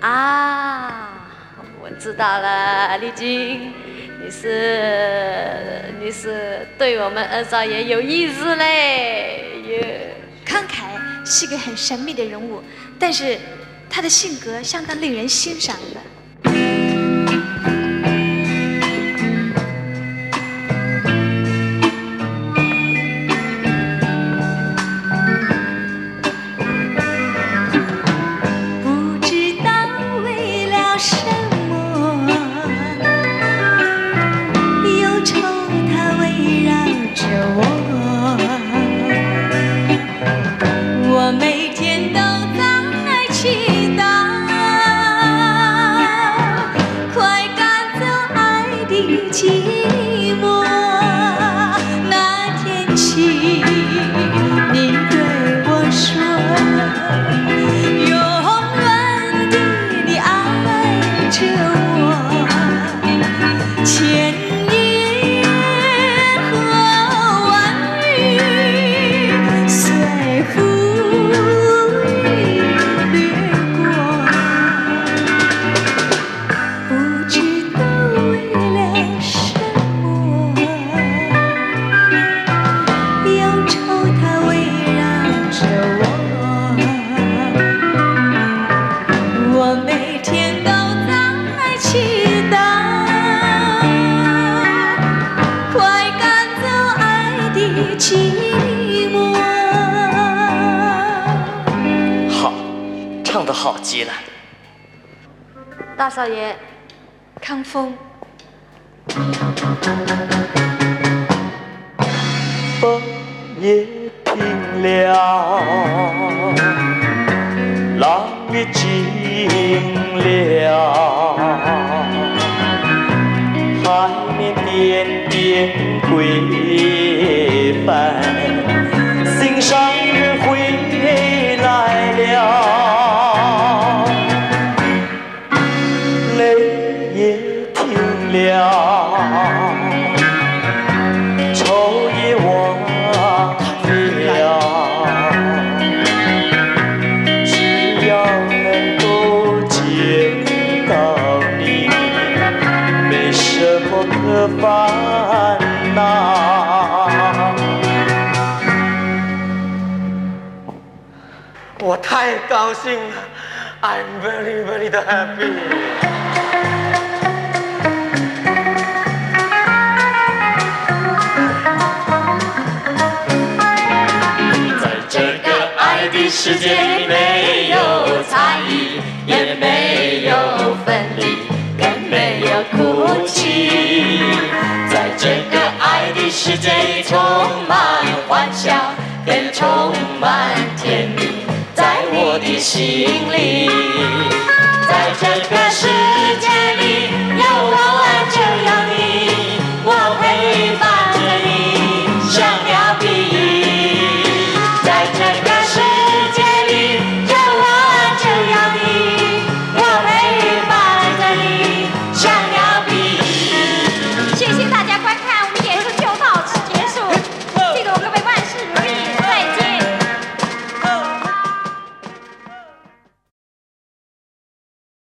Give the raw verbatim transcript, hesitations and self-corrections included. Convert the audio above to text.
啊，我知道了，丽君，你是你是对我们二少爷有意思嘞。耶， 慷慨是个很神秘的人物，但是他的性格相当令人欣赏的。 好极了， 大少爷， 康风。 风也停了，浪也静了，海面点点归帆，心上人回来了。愁也忘了，只要能够见到你，没什么可烦恼。我太高兴了 ，I'm very very happy。世界里没有猜疑，也没有分离，更没有哭泣。在这个爱的世界里，充满欢笑，更充满甜蜜，在我的心里。在这个世界里。